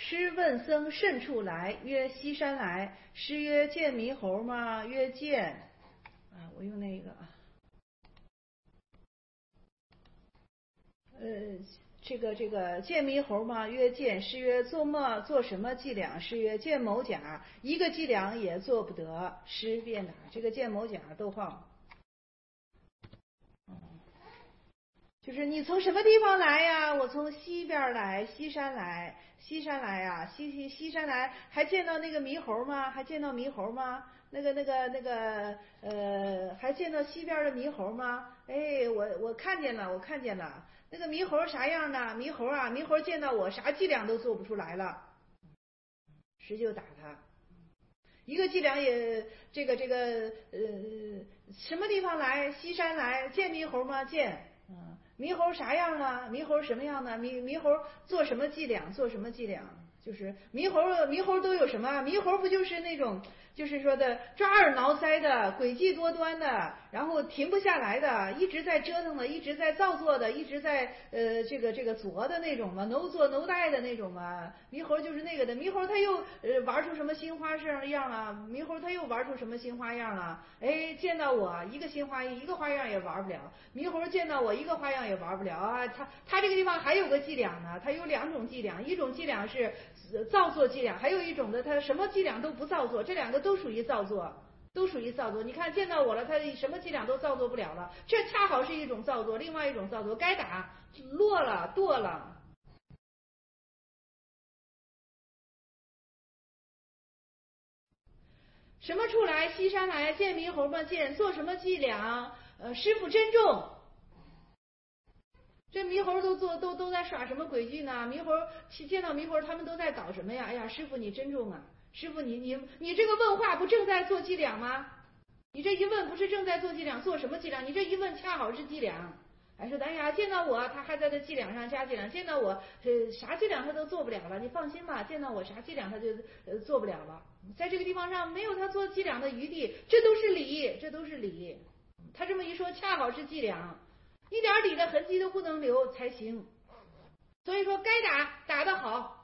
师问僧甚处来？曰西山来。师曰见猕猴吗？曰见。我用那个这个见猕猴吗？曰见。师曰做什么伎俩？师曰见某甲，一个伎俩也做不得。师便打。这个见某甲逗号，就是你从什么地方来呀？我从西边来，西山来。西山来呀，西山来，还见到那个猕猴吗？还见到猕猴吗？还见到西边的猕猴吗？哎，我看见了，我看见了。那个猕猴啥样呢？猕猴啊，猕猴见到我啥伎俩都做不出来了。师就打他，一个伎俩也什么地方来？西山来。见猕猴吗？见。猕猴啥样呢？猕猴什么样呢？猕猴做什么伎俩？做什么伎俩？就是猕猴都有什么？猕猴不就是那种就是说的抓耳挠腮的，诡计多端的，然后停不下来的，一直在折腾的，一直在造作的，一直在这个作的那种嘛，no作 no 带的那种嘛。猕猴就是那个的。猕猴他又玩出什么新花样了？猕猴他又玩出什么新花样了？哎，见到我一个花样也玩不了。猕猴见到我一个花样也玩不了啊！他这个地方还有个伎俩呢，他有两种伎俩，一种伎俩是造作伎俩，还有一种的他什么伎俩都不造作，这两个都属于造作。你看见到我了，他什么伎俩都造作不了了，这恰好是一种造作，另外一种造作该打落了剁了。什么处来？西山来。见猕猴吗？见。做什么伎俩？师傅珍重。这猕猴都在耍什么诡计呢？见到猕猴他们都在搞什么呀？哎呀，师傅你珍重啊！师傅你这个问话不正在做伎俩吗？你这一问不是正在做伎俩？做什么伎俩？你这一问恰好是伎俩。还说哎呀，见到我他还在这伎俩上加伎俩，见到我啥伎俩他都做不了了。你放心吧，见到我啥伎俩他就做不了了。在这个地方上没有他做伎俩的余地，这都是理。他这么一说，恰好是伎俩，一点理的痕迹都不能留才行。所以说该打得好，